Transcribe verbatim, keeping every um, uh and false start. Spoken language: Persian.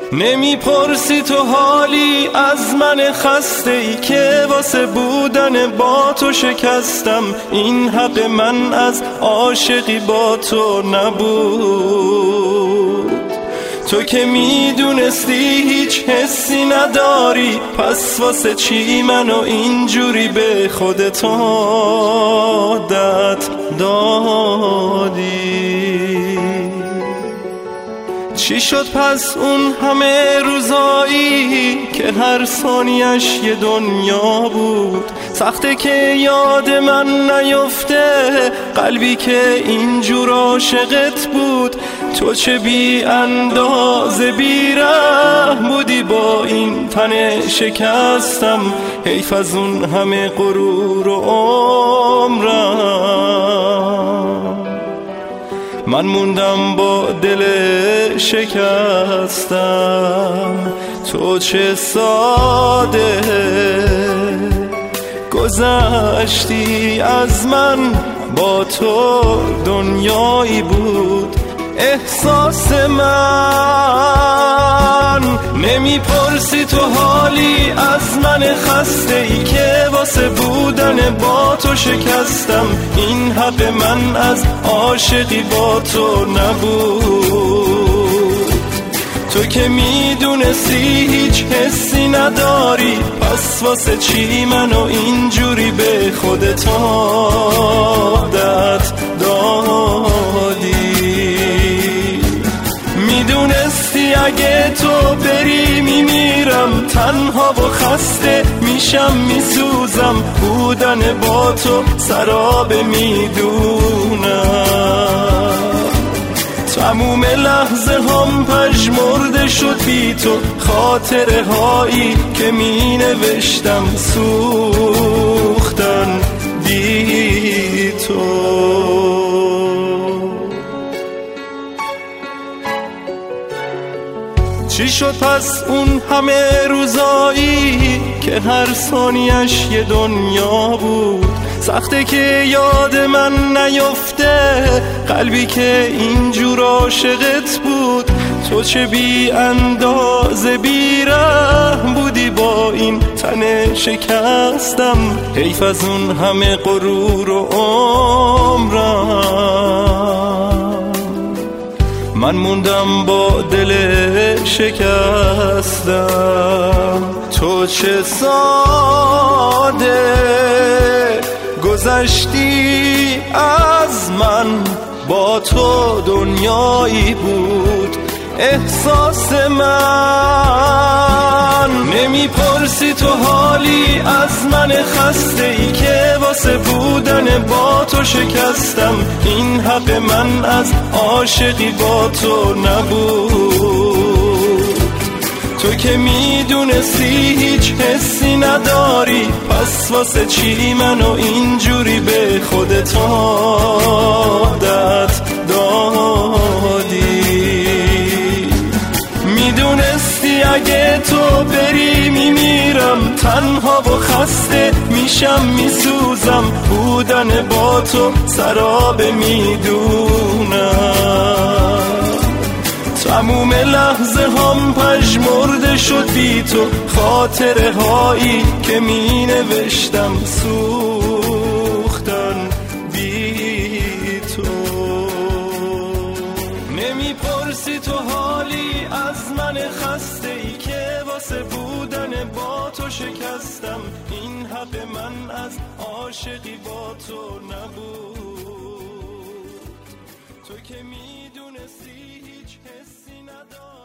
نمیپرسی تو حالی از من خسته ای که واسه بودن با تو شکستم. این حق من از عاشقی با تو نبود. تو که میدونستی هیچ حسی نداری، پس واسه چی منو اینجوری به خودت عادت دادی؟ چی شد پس اون همه روزایی که هر ثانیش یه دنیا بود؟ سخته که یاد من نیفته قلبی که اینجور عاشقت بود. تو چه بی اندازه بی رحم بودی با این تن شکستم. حیف از اون همه غرور و عمرم، من موندم با دل شکستم. تو چه ساده گذشتی از من، با تو دنیایی بود احساس من. نمیپرسی تو حالی از من خسته ای که واسه بودن با تو شکستم. این حق من از عاشقی با تو نبود. تو که میدونستی هیچ حسی نداری، پس واسه چی منو اینجوری به خودت عادت دادی؟ میدونستی اگه تو بری میمیرم، تنها و خسته میشم میسوزم. بودن با تو سراب میدونم، تموم لحظه هم پژمرده شد بی تو. خاطره هایی که می نوشتم سوختن بی تو. چی شد پس اون همه روزایی که هر ثانیش یه دنیا بود؟ سخته که یاد من نیفته قلبی که اینجور عاشقت بود. تو چه بی اندازه بی رحم بودی با این تن شکستم. حیف از اون همه غرور و عمرم، من موندم با دل شکستم. تو چه ساده گذشتی از من، با تو دنیایی بود احساس من. نمیپرسی تو حالی از من خسته ای که واسه بودن با تو شکستم. این حق من از عاشقی با تو نبود. تو که میدونستی هیچ حسی نداری، پس واسه چی منو اینجوری به خودت عادت دادی؟ میدونستی اگه تو بری میمیرم، تنها و خسته میشم میسوزم. بودن با تو سراب میدونم، تموم لحظه هم پژمرده شد بی تو. خاطره هایی که می نوشتم سوختن بی تو. نمیپرسی تو حالی از من خسته ای که واسه بودن با تو شکستم. این حق من از عاشقی با تو نبود. تو که میدونستی هیچ حسی نداری.